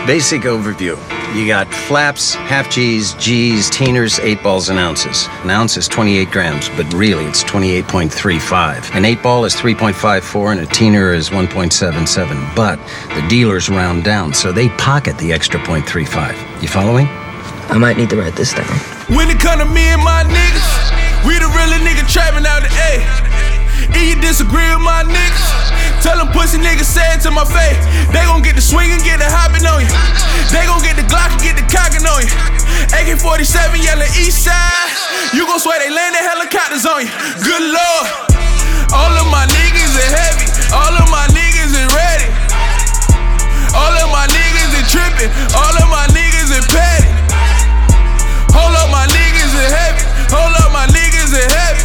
Basic overview. You got flaps, half G's, G's, teeners, 8 balls and ounces. An ounce is 28 grams, but really it's 28.35. An 8 ball is 3.54 and a teener is 1.77. But the dealers round down, so they pocket the extra 0.35. You following? I might need to write this down. When it come to me and my niggas, we the realest nigga trapping out the A. If you disagree with my niggas, tell them pussy niggas say it to my face. They gon' get the swing and get the hopping on you. They gon' get the Glock and get the cocking on you. AK-47 yelling east side. You gon' swear they landing helicopters on you. Good Lord. All of my niggas are heavy. All of my niggas are ready. All of my niggas are tripping. All of my niggas are petty. Hold up, my niggas are heavy. Hold up, my niggas are heavy.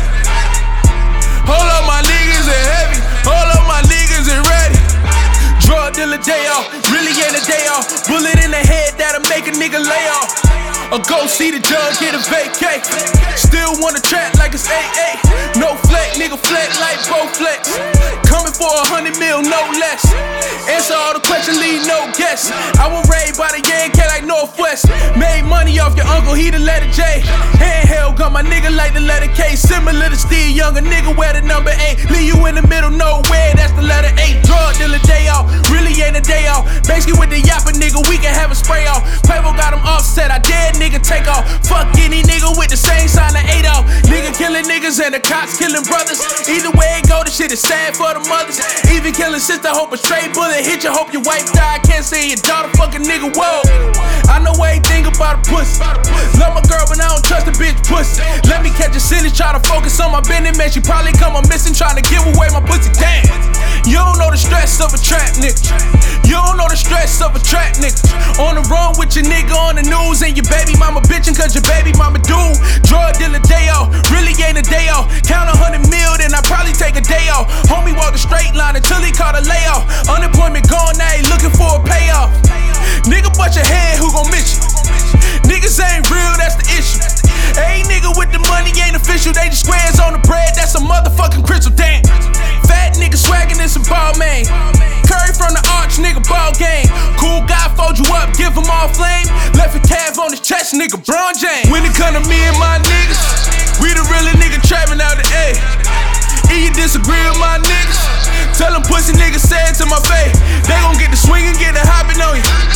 Hold up, my niggas are heavy. Hold up, my niggas are ready. Drug dealer day off, really ain't a day off. Bullet in the head that'll make a nigga lay off. Or go see the judge, get a vacate. Still wanna trap like it's 8-8. No flex, nigga flex like Bowflex. Coming for 100 mil, no less. Answer all the questions, leave no guess. I was raised by the Yankee like Northwest. Made money off your uncle, he the letter J. Handheld gun, my nigga like the letter K. Similar to Steve Young, a nigga wear the number 8. Leave you in the middle, nowhere, that's the letter 8. Drug dealer day off, really ain't a day off. Basically with the yapper nigga, we can have a spray off. Quavo got him offset, I dare nigga take off. Fuck any nigga with the same sign of 8 off. Nigga killing niggas and the cops killing brothers. Either way it go, the shit is sad for the mothers. Even killing sister, hope a straight bullet hit you. Hope your wife die, can't say your daughter fucking nigga, whoa. I know everything about a pussy. Love my girl, but I don't trust a bitch pussy. Let me catch a sentence, try to focus on my business. Man, she probably come on missing, trying to give away my pussy. Damn. You don't know the stress of a trap nigga. You don't know the stress of a trap nigga. On the run with your nigga on the news, and your baby mama bitching cause your baby mama do. Drug dealer day off, really ain't a day off. Count 100 mil, then I probably take a day off. Homie walked a straight line until he caught a layoff. Unemployment gone, now he looking for a payoff. Nigga bust your head, who gon' miss you? Niggas ain't real, that's the issue. Hey, nigga with the money ain't official. They just squares on the bread, that's a motherfucking crystal, damn. Fat nigga swaggin' in some ball, man. Curry from the arch, nigga, ball game. Cool guy, fold you up, give him all flame. Left a calf on his chest, nigga, Bron James. When it come to me and my niggas, we the realest nigga trapping out the A. If you disagree with my niggas, tell them pussy niggas say it to my face. They gon' get the swing and get the hopping on you.